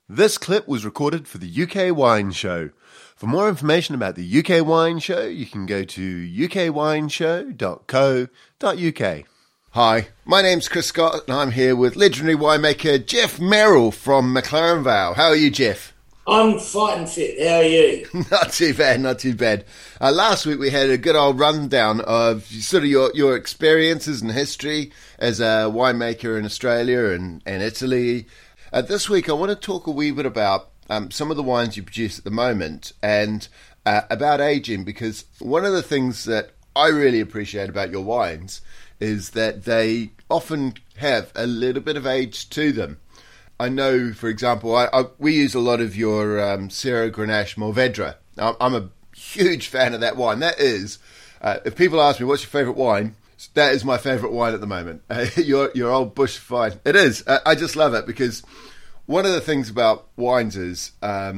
This clip was recorded for the UK Wine Show. For more information about the UK Wine Show, you can go to ukwineshow.co.uk. Hi, my name's Chris Scott and I'm here with legendary winemaker Jeff Merrill from McLaren Vale. How are you, Jeff? I'm fighting fit. How are you? Not too bad, not too bad. Last week we had a good old rundown of sort of your experiences and history as a winemaker in Australia and Italy. This week I want to talk a wee bit about some of the wines you produce at the moment and about aging, because one of the things that I really appreciate about your wines is that they often have a little bit of age to them. I know, for example, we use a lot of your Syrah Grenache Mourvèdre. I'm a huge fan of that wine. That is, if people ask me, what's your favourite wine? That is my favourite wine at the moment. Your old bush vine. It is. I just love it because one of the things about wines is,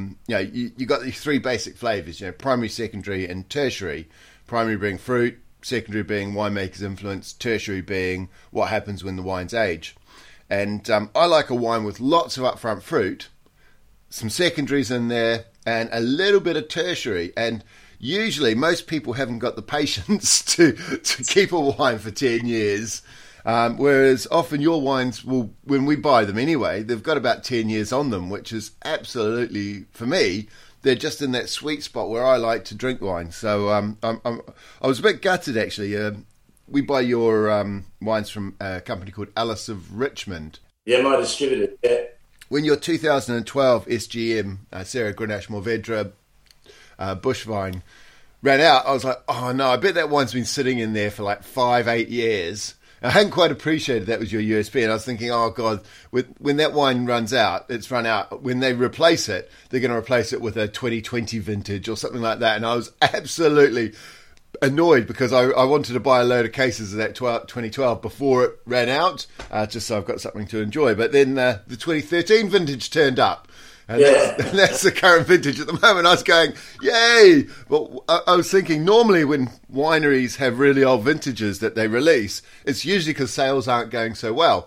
you got these three basic flavours, primary, secondary and tertiary. Primary being fruit, secondary being winemaker's influence, tertiary being what happens when the wines age. And I like a wine with lots of upfront fruit, some secondaries in there, and a little bit of tertiary. And usually most people haven't got the patience to keep a wine for 10 years, whereas often your wines will, when we buy them anyway, they've got about 10 years on them, which is absolutely, for me, they're just in that sweet spot where I like to drink wine. So I was a bit gutted, actually. We buy your wines from a company called Alice of Richmond. Yeah, my distributor, yeah. When your 2012 SGM, Syrah Grenache Mourvèdre bush vine ran out, I was like, oh no, I bet that wine's been sitting in there for like 5-8 years. I hadn't quite appreciated that was your USP, and I was thinking, oh God, when that wine runs out, it's run out. When they replace it, they're going to replace it with a 2020 vintage or something like that. And I was absolutely annoyed because I wanted to buy a load of cases of that 2012 before it ran out, just so I've got something to enjoy. But then the 2013 vintage turned up. And that's the current vintage at the moment. I was going, yay! But I was thinking, normally when wineries have really old vintages that they release, it's usually because sales aren't going so well.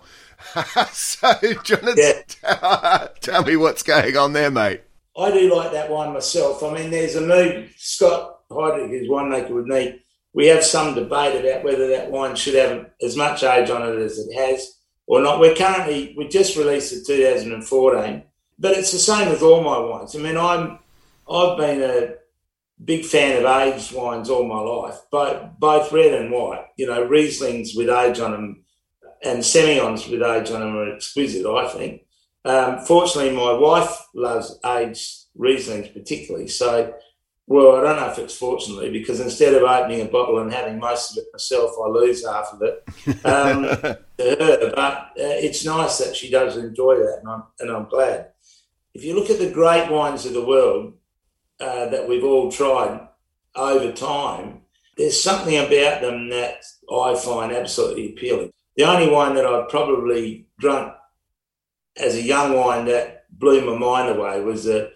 So, do you want to tell me what's going on there, mate? I do like that wine myself. I mean, there's a new Scott Heidrich, who's winemaker with me. We have some debate about whether that wine should have as much age on it as it has or not. We just released it 2014. But it's the same with all my wines. I mean, I've been a big fan of aged wines all my life, both red and white. Rieslings with age on them and Semillons with age on them are exquisite, I think. Fortunately, my wife loves aged Rieslings particularly. So, well, I don't know if it's fortunately, because instead of opening a bottle and having most of it myself, I lose half of it to her. But it's nice that she does enjoy that, and I'm glad. If you look at the great wines of the world that we've all tried over time, there's something about them that I find absolutely appealing. The only wine that I've probably drunk as a young wine that blew my mind away was the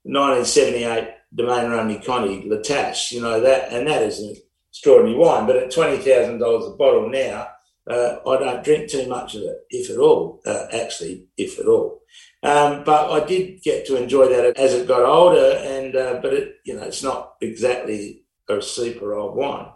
1978 Domaine Romney Conti La Tâche, and that is an extraordinary wine. But at $20,000 a bottle now, I don't drink too much of it, if at all, if at all. But I did get to enjoy that as it got older, but it's not exactly a super old wine.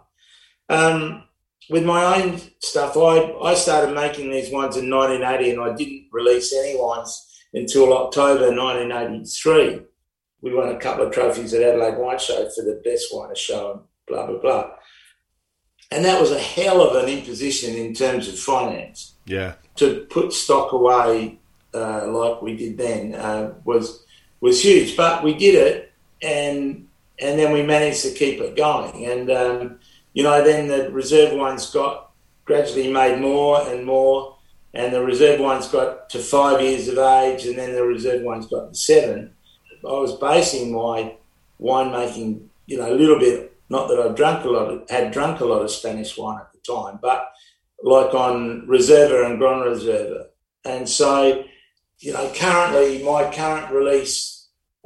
With my own stuff, I started making these wines in 1980, and I didn't release any wines until October 1983. We won a couple of trophies at Adelaide Wine Show for the best wine show and blah, blah, blah. And that was a hell of an imposition in terms of finance. Yeah. To put stock away like we did then was huge. But we did it, and then we managed to keep it going. And, then the reserve wines got gradually made more and more, and the reserve wines got to 5 years of age, and then the reserve wines got to 7. I was basing my winemaking, a little bit, not that had drunk a lot of Spanish wine at the time, but like on Reserva and Grand Reserva. And so, currently my current release,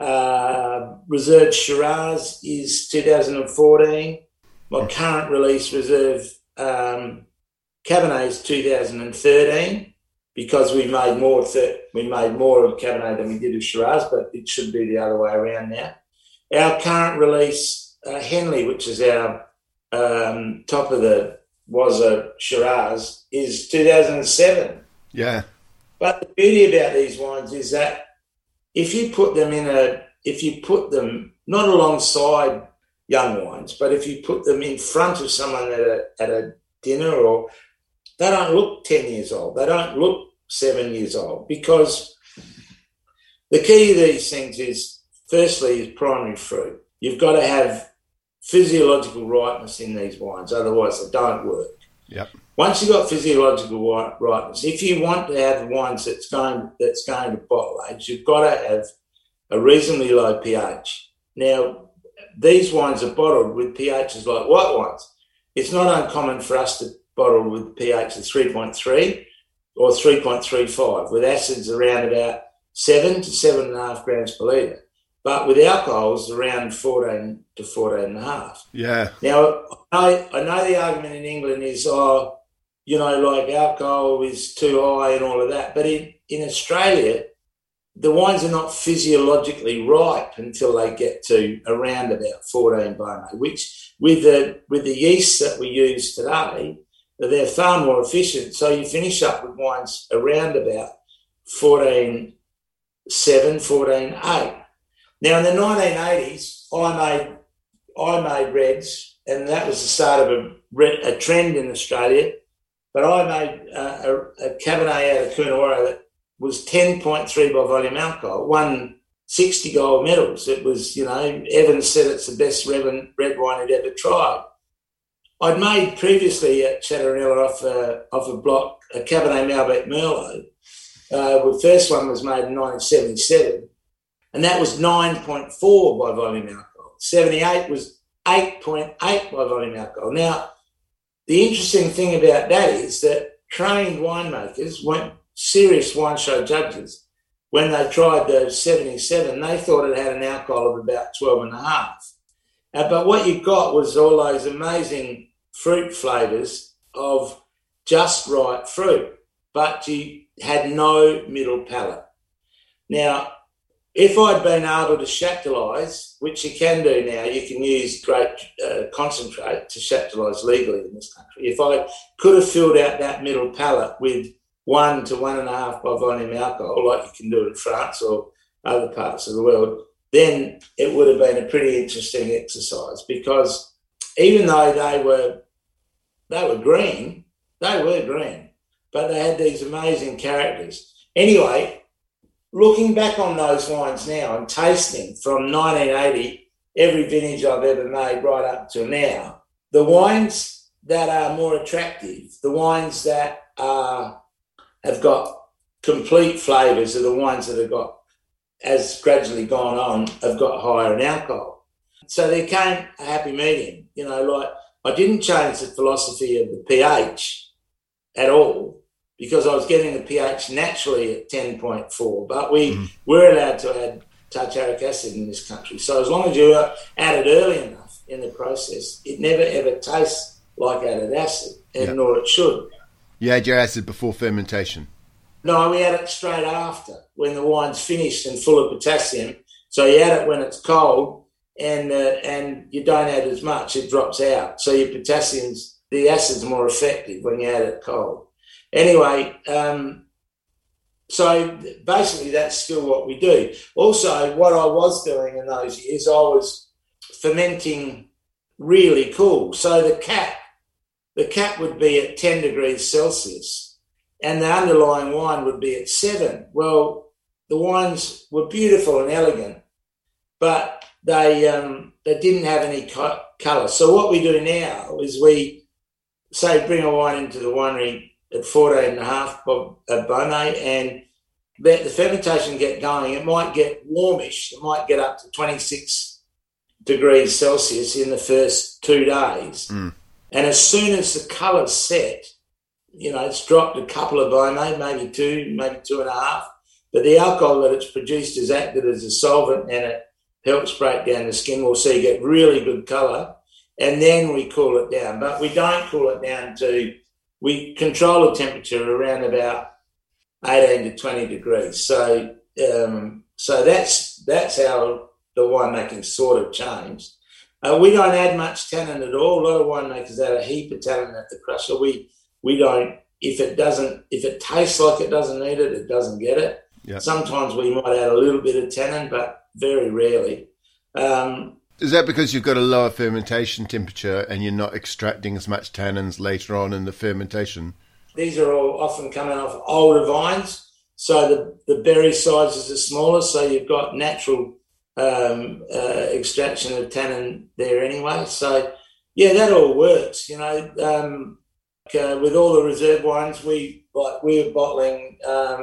Reserve Shiraz is 2014. My current release Reserve Cabernet is 2013. because we made more of Cabernet than we did of Shiraz, but it should be the other way around now. Our current release, Henley, which is our top of the Wazza Shiraz, is 2007. Yeah. But the beauty about these wines is that if you put them not alongside young wines, but if you put them in front of someone at a dinner, or they don't look 10 years old, they don't look 7 years old, because the key to these things is, firstly, is primary fruit. You've got to have physiological ripeness in these wines, otherwise they don't work. Yep. Once you've got physiological ripeness, if you want to have wines that's going to bottle age, you've got to have a reasonably low pH. Now, these wines are bottled with pHs like white wines. It's not uncommon for us to bottle with pH of 3.3 or 3.35, with acids around about 7 to 7.5 grams per litre. But with alcohols, around 14 to 14.5. Yeah. Now, I know the argument in England is, like alcohol is too high and all of that. But in Australia, the wines are not physiologically ripe until they get to around about 14 Beaumet, which with the yeast that we use today, they're far more efficient. So you finish up with wines around about 14.7, 14.8. Now, in the 1980s, I made reds, and that was the start of a trend in Australia. But I made a Cabernet out of Coonawarra that was 10.3 by volume alcohol, won 60 gold medals. It was, Evans said it's the best red wine he'd ever tried. I'd made previously at Chatteranilla off a block a Cabernet Malbec Merlot. The first one was made in 1977. And that was 9.4 by volume alcohol. 78 was 8.8 by volume alcohol. Now, the interesting thing about that is that trained winemakers, serious wine show judges, when they tried the 77, they thought it had an alcohol of about 12.5. But what you got was all those amazing fruit flavours of just right fruit, but you had no middle palate. Now, if I'd been able to chaptalize, which you can do now, you can use great concentrate to chaptalize legally in this country. If I could have filled out that middle palate with 1 to 1.5 by volume alcohol, like you can do in France or other parts of the world, then it would have been a pretty interesting exercise, because even though they were green, but they had these amazing characters. Anyway, looking back on those wines now and tasting from 1980, every vintage I've ever made right up to now, the wines that are more attractive, the wines that have got complete flavours are the ones that have got, as gradually gone on, have got higher in alcohol. So there came a happy medium. I didn't change the philosophy of the pH at all, because I was getting the pH naturally at 10.4, but we were allowed to add tartaric acid in this country. So as long as you add it early enough in the process, it never ever tastes like added acid, nor it should. You had your acid before fermentation? No, we add it straight after, when the wine's finished and full of potassium. So you add it when it's cold, and you don't add as much, it drops out. So the acid's more effective when you add it cold. Anyway, so basically that's still what we do. Also, what I was doing in those years, I was fermenting really cool. So the cap would be at 10 degrees Celsius and the underlying wine would be at 7. Well, the wines were beautiful and elegant, but they didn't have any colour. So what we do now is we, say, bring a wine into the winery at 14.5 Beaumet and let the fermentation get going. It might get warmish. It might get up to 26 degrees Celsius in the first 2 days. And as soon as the colour's set, it's dropped a couple of Beaumet, maybe 2, maybe 2.5. But the alcohol that it's produced has acted as a solvent and it helps break down the skin. We'll see you get really good colour. And then we cool it down. But we don't cool it down we control the temperature around about 18 to 20 degrees. So that's how the winemaking sort of changed. We don't add much tannin at all. A lot of winemakers add a heap of tannin at the crusher. We don't. If it tastes like it doesn't need it, it doesn't get it. Yep. Sometimes we might add a little bit of tannin, but very rarely. Is that because you've got a lower fermentation temperature and you're not extracting as much tannins later on in the fermentation? These are all often coming off older vines, so the berry sizes are smaller, so you've got natural extraction of tannin there anyway. So, yeah, that all works. With all the reserve wines, we're bottling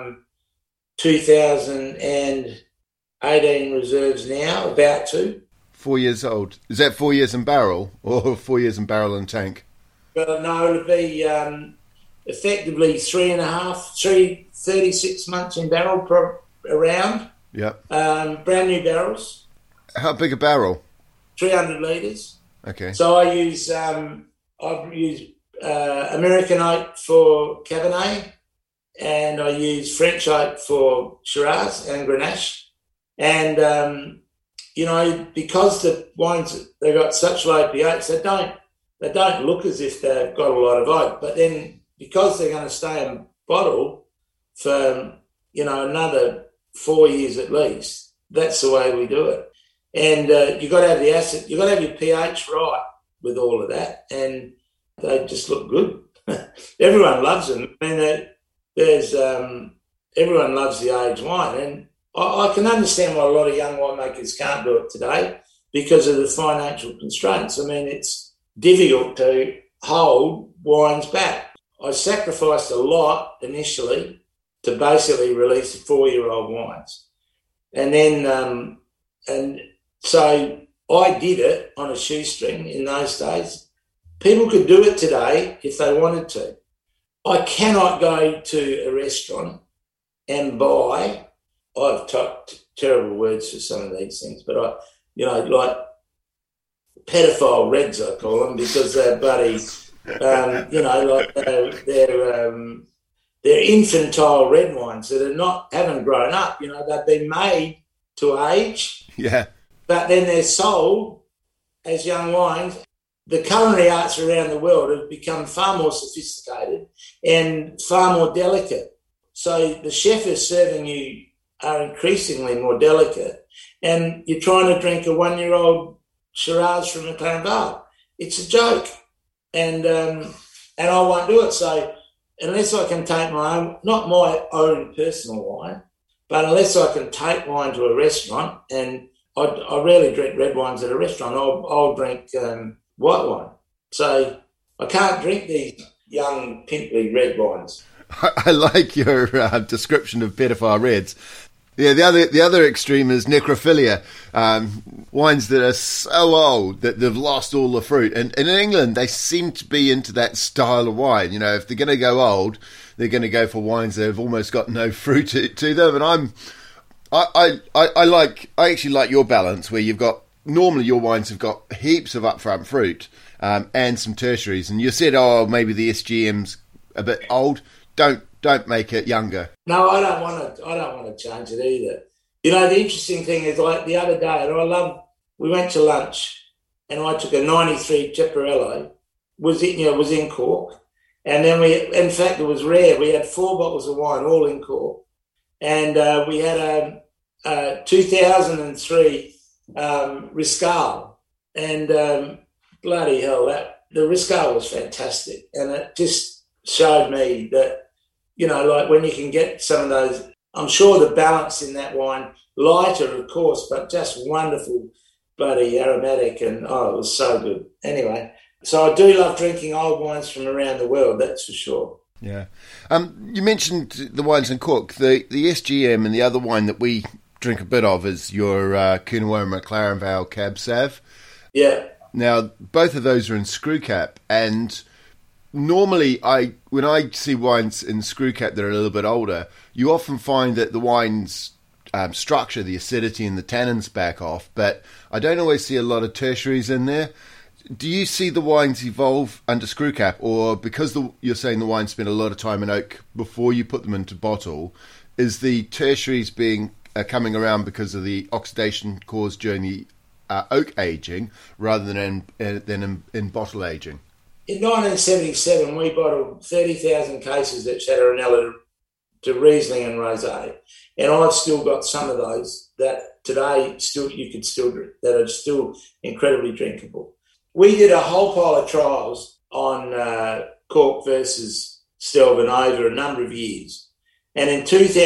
2018 reserves now, about to. 4 years old. Is that 4 years in barrel or 4 years in barrel and tank? Well, no, it'll be effectively 36 months in barrel around. Yep. Brand new barrels. How big a barrel? 300 litres. Okay. So I use American oak for Cabernet, and I use French oak for Shiraz and Grenache. And, because the wines, they've got such low pH, they don't look as if they've got a lot of oak. But then because they're going to stay in bottle for, another 4 years at least, that's the way we do it. And you've got to have the acid, you've got to have your pH right with all of that, and they just look good. Everyone loves them. I mean, everyone loves the aged wine, and I can understand why a lot of young winemakers can't do it today because of the financial constraints. I mean, it's difficult to hold wines back. I sacrificed a lot initially to basically release 4-year-old wines. And then, so I did it on a shoestring in those days. People could do it today if they wanted to. I cannot go to a restaurant and buy, I've talked terrible words for some of these things, but like pedophile reds, I call them, because they're bloody, they're infantile red wines that haven't grown up. They've been made to age. Yeah. But then they're sold as young wines. The culinary arts around the world have become far more sophisticated and far more delicate. So the chef is serving you are increasingly more delicate, and you're trying to drink a 1-year-old Shiraz from McLaren Vale. It's a joke, and I won't do it. So unless I can take not my own personal wine, but unless I can take wine to a restaurant, and I rarely drink red wines at a restaurant, I'll drink white wine. So I can't drink these young, pimply red wines. I like your description of pedophile reds. Yeah, the other extreme is necrophilia, wines that are so old that they've lost all the fruit. And in England, they seem to be into that style of wine. If they're going to go old, they're going to go for wines that have almost got no fruit to them. And I actually like your balance, where you've got, normally your wines have got heaps of upfront fruit and some tertiaries. And you said, maybe the SGM's a bit old. Don't make it younger. No, I don't want to change it either. The interesting thing is, like the other day, and we went to lunch, and I took a 93 Ceparello, was in cork, and then in fact, it was rare. We had 4 bottles of wine, all in cork, and we had a 2003 Riscal, and bloody hell, the Riscal was fantastic, and it just showed me that, like when you can get some of those, I'm sure the balance in that wine, lighter of course, but just wonderful, bloody aromatic, and it was so good. Anyway, so I do love drinking old wines from around the world, that's for sure. Yeah. You mentioned the wines in cork. The SGM and the other wine that we drink a bit of is your Coonawarra McLaren Vale Cab Sav. Yeah. Now, both of those are in screw cap, and normally, when I see wines in screw cap that are a little bit older, you often find that the wine's structure, the acidity and the tannins back off, but I don't always see a lot of tertiaries in there. Do you see the wines evolve under screw cap, or because you're saying the wines spend a lot of time in oak before you put them into bottle, is the tertiaries coming around because of the oxidation caused during the oak aging rather than in bottle aging? In 1977, we bottled 30,000 cases at Chardonnay to Riesling and Rosé, and I've still got some of those that today you could still drink, that are still incredibly drinkable. We did a whole pile of trials on cork versus Stelvin over a number of years, and in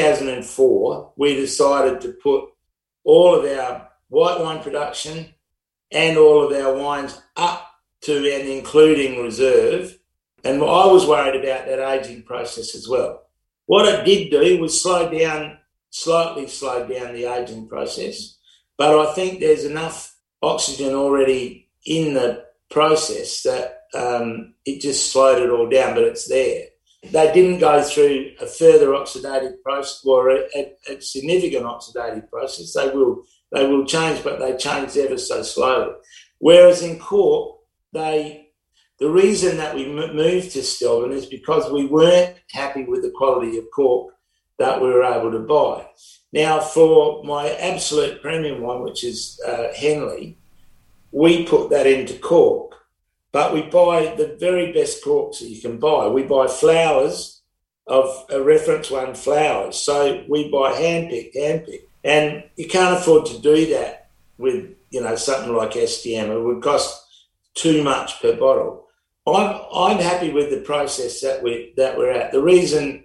2004 we decided to put all of our white wine production and all of our wines up to and including reserve, and I was worried about that aging process as well. What it did do was slightly slowed down the aging process, but I think there's enough oxygen already in the process that it just slowed it all down, but it's there. They didn't go through a further oxidative process or a significant oxidative process. They will change, but they changed ever so slowly. Whereas in cork, the reason that we moved to Stelvin is because we weren't happy with the quality of cork that we were able to buy. Now, for my absolute premium one, which is Henley, we put that into cork, but we buy the very best corks that you can buy. We buy flowers of a reference one flowers. So we buy hand-picked. And you can't afford to do that with, something like STM. It would cost too much per bottle. I'm happy with the process that we're at. The reason,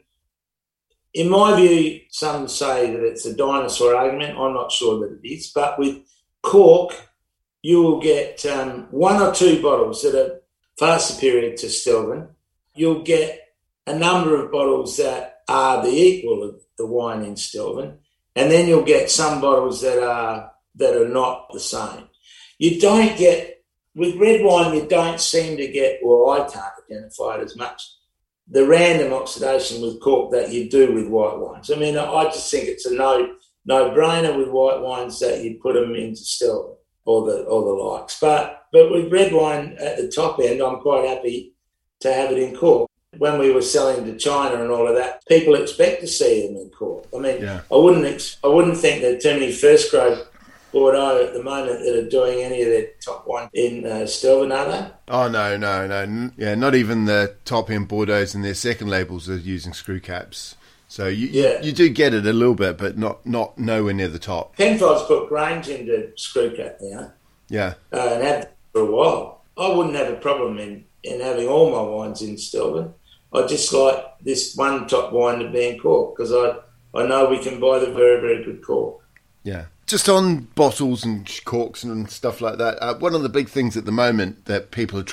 in my view, some say that it's a dinosaur argument. I'm not sure that it is. But with cork, you will get one or two bottles that are far superior to Stelvin. You'll get a number of bottles that are the equal of the wine in Stelvin, and then you'll get some bottles that are not the same. You don't get, with red wine, you don't seem to get, or I can't identify it as much, the random oxidation with cork that you do with white wines. I mean, I just think it's a no-brainer with white wines that you put them into Stelvin or the likes. But with red wine at the top end, I'm quite happy to have it in cork. When we were selling to China and all of that, people expect to see them in cork. I mean, yeah. I wouldn't think that too many first grade Bordeaux at the moment that are doing any of their top wine in Stelvin, are they? Oh, no. Yeah, not even the top end Bordeaux and their second labels are using screw caps. So you do get it a little bit, but not nowhere near the top. Penfolds put Grange into screw cap now. Yeah. And have for a while. I wouldn't have a problem in having all my wines in Stelvin. I just like this one top wine to be in cork because I know we can buy the very, very good cork. Yeah. Just on bottles and corks and stuff like that, one of the big things at the moment that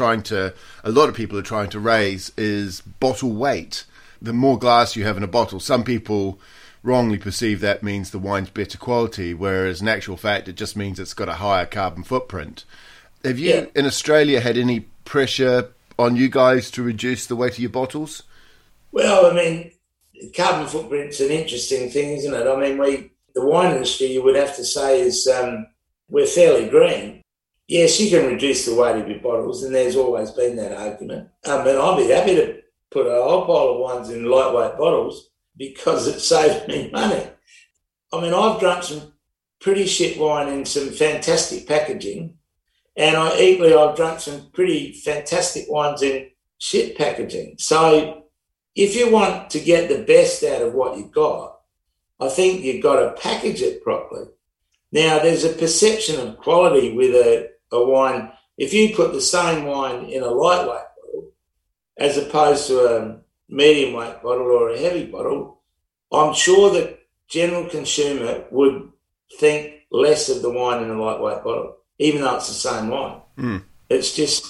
a lot of people are trying to raise is bottle weight. The more glass you have in a bottle, some people wrongly perceive that means the wine's better quality, whereas in actual fact it just means it's got a higher carbon footprint. Have you, in Australia, had any pressure on you guys to reduce the weight of your bottles? Well, I mean, carbon footprint's an interesting thing, isn't it? I mean, the wine industry, you would have to say, is we're fairly green. Yes, you can reduce the weight of your bottles, and there's always been that argument. I mean, I'd be happy to put a whole pile of wines in lightweight bottles because it saves me money. I mean, I've drunk some pretty shit wine in some fantastic packaging, and I've drunk some pretty fantastic wines in shit packaging. So if you want to get the best out of what you've got, I think you've got to package it properly. Now, there's a perception of quality with a wine. If you put the same wine in a lightweight bottle as opposed to a medium weight bottle or a heavy bottle, I'm sure the general consumer would think less of the wine in a lightweight bottle, even though it's the same wine. Mm. It's just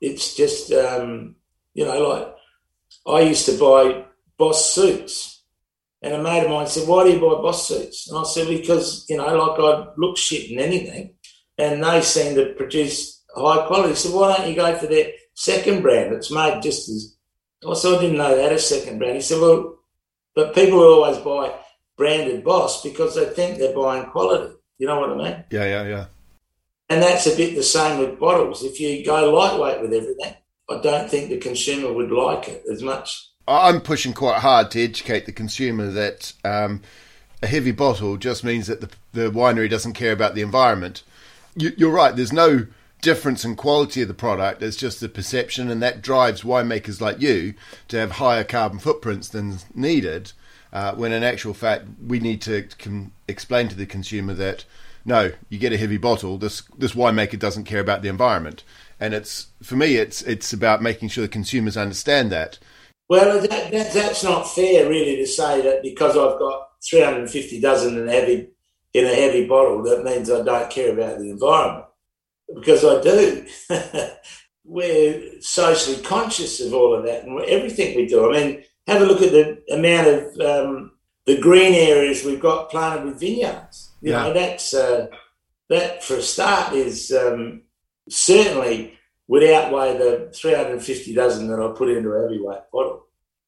like I used to buy Boss suits. And a mate of mine said, why do you buy Boss suits? And I said, because, I look shit in anything and they seem to produce high quality. He said, why don't you go for their second brand? It's made just as... I said, I didn't know they had a second brand. He said, well, but people always buy branded Boss because they think they're buying quality. You know what I mean? Yeah. And that's a bit the same with bottles. If you go lightweight with everything, I don't think the consumer would like it as much. I'm pushing quite hard to educate the consumer that a heavy bottle just means that the winery doesn't care about the environment. You're right, there's no difference in quality of the product, it's just the perception, and that drives winemakers like you to have higher carbon footprints than needed, when in actual fact we need to explain to the consumer that, no, you get a heavy bottle, this winemaker doesn't care about the environment. And for me, it's about making sure the consumers understand that. Well, that's not fair, really, to say that because I've got 350 dozen in a heavy bottle, that means I don't care about the environment. Because I do. We're socially conscious of all of that and everything we do. I mean, have a look at the amount of the green areas we've got planted with vineyards. You know, that for a start is certainly would outweigh the 350 dozen that I put into a heavyweight bottle.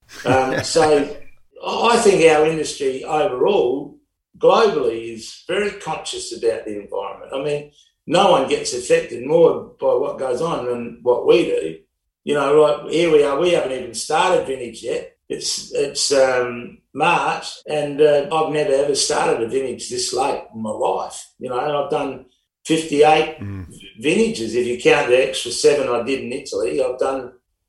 So I think our industry overall, globally, is very conscious about the environment. I mean, no one gets affected more by what goes on than what we do. You know, like here we are, we haven't even started vintage yet. It's March, and I've never ever started a vintage this late in my life. You know, I've done 58 vintages. If you count the extra 7 I did in Italy, I've done,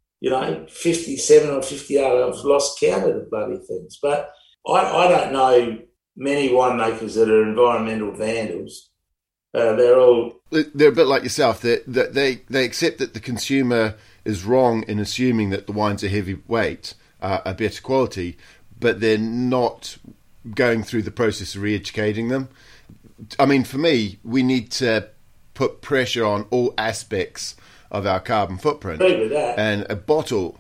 57 or 58. I've lost count of the bloody things. But I don't know many winemakers that are environmental vandals. They're a bit like yourself. That they accept that the consumer is wrong in assuming that the wines are heavyweight, are better quality, but they're not going through the process of re-educating them. I mean, for me, we need to put pressure on all aspects of our carbon footprint. I agree with that. And the bottle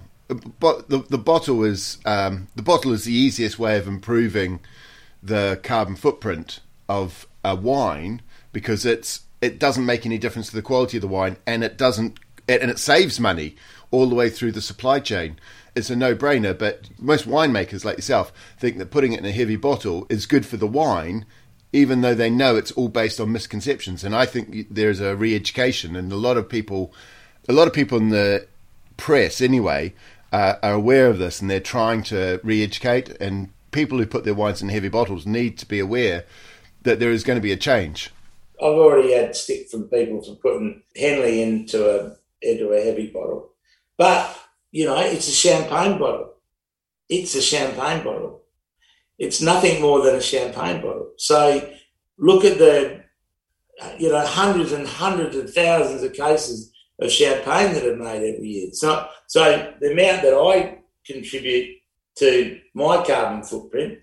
is the easiest way of improving the carbon footprint of a wine, because it doesn't make any difference to the quality of the wine, and it saves money all the way through the supply chain. It's a no-brainer, but most winemakers like yourself think that putting it in a heavy bottle is good for the wine, even though they know it's all based on misconceptions. And I think there's a re-education, and a lot of people in the press anyway are aware of this, and they're trying to re-educate, and people who put their wines in heavy bottles need to be aware that there is going to be a change. I've already had stick from people for putting Henley into a heavy bottle. But, it's a champagne bottle. It's a champagne bottle. It's nothing more than a champagne bottle. So look at the, hundreds and hundreds of thousands of cases of champagne that are made every year. So the amount that I contribute to my carbon footprint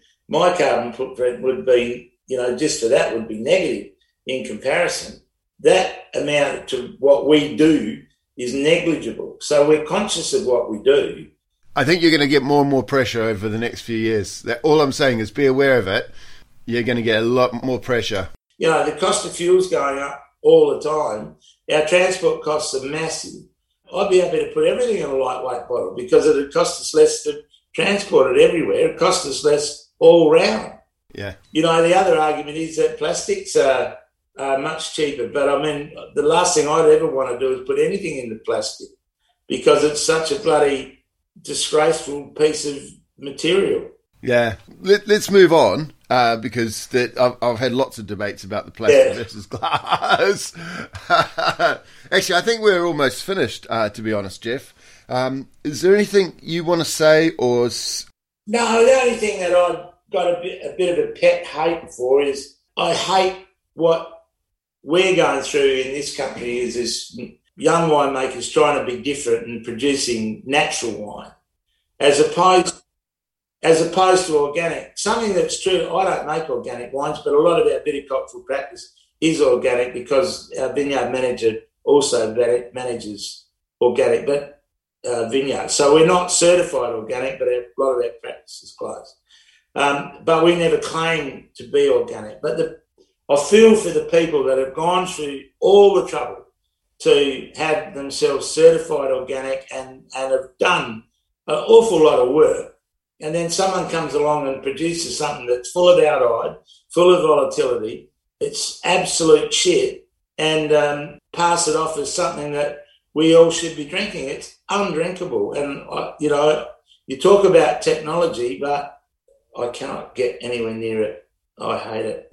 would be, just for that would be negative in comparison. That amount to what we do is negligible. So we're conscious of what we do. I think you're going to get more and more pressure over the next few years. All I'm saying is be aware of it. You're going to get a lot more pressure. The cost of fuel's going up all the time. Our transport costs are massive. I'd be happy to put everything in a lightweight bottle because it would cost us less to transport it everywhere. It costs us less all round. Yeah. The other argument is that plastics are much cheaper. But, I mean, the last thing I'd ever want to do is put anything into plastic because it's such a bloody disgraceful piece of material. Yeah. Let's move on because I've had lots of debates about the plastic versus glass. Actually, I think we're almost finished, to be honest, Jeff. Is there anything you want to say or... No, the only thing that I've got a bit of a pet hate for is I hate what we're going through in this country is this young winemakers trying to be different and producing natural wine as opposed to organic. Something that's true, I don't make organic wines, but a lot of our viticultural practice is organic because our vineyard manager also manages organic vineyards. So we're not certified organic, but a lot of our practice is close. But we never claim to be organic. But I feel for the people that have gone through all the trouble to have themselves certified organic and have done an awful lot of work. And then someone comes along and produces something that's full of iodide, full of volatility. It's absolute shit. and pass it off as something that we all should be drinking. It's undrinkable. And, you talk about technology, but I cannot get anywhere near it. I hate it.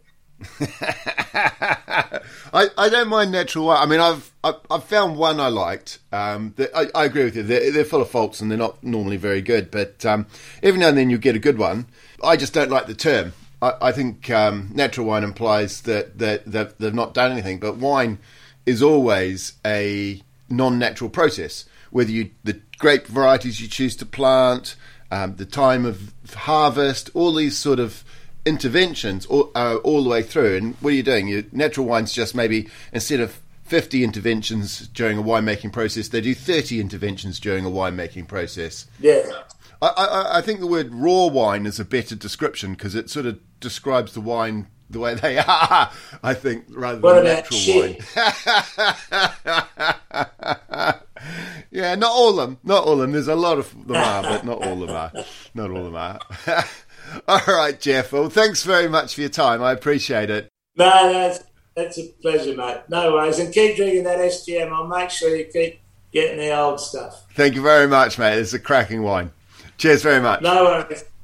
I don't mind natural wine. I mean, I've found one I liked. I agree with you. They're full of faults and they're not normally very good. But every now and then you get a good one. I just don't like the term. I think natural wine implies that they've not done anything. But wine is always a non-natural process. Whether the grape varieties you choose to plant, the time of harvest, all these sort of interventions all the way through. And what are you doing? Your natural wine's just maybe, instead of 50 interventions during a winemaking process, they do 30 interventions during a winemaking process. Yeah. I think the word raw wine is a better description because it sort of describes the wine the way they are, I think, rather than natural wine. Yeah, not all of them. Not all of them. There's a lot of them are, but not all of them are. Not all of them are. All right, Jeff. Well, thanks very much for your time. I appreciate it. No, that's a pleasure, mate. No worries. And keep drinking that SGM. I'll make sure you keep getting the old stuff. Thank you very much, mate. It's a cracking wine. Cheers very much. No worries.